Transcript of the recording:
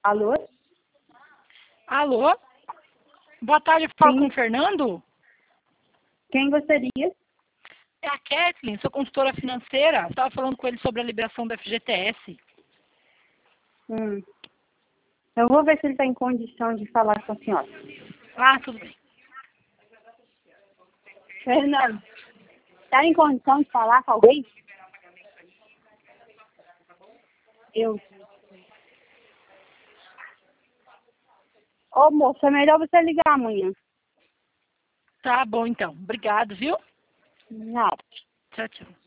Alô? Alô? Boa tarde, falo Sim. com o Fernando? Quem gostaria? É a Kathleen, sou consultora financeira. Estava falando com ele sobre a liberação do FGTS. Eu vou ver se ele está em condição de falar com a senhora. Ah, tudo bem. Fernando, está em condição de falar com alguém? Eu. Ô, moça, é melhor você ligar amanhã. Tá bom, então. Obrigado, viu? Nada. Tchau, tchau.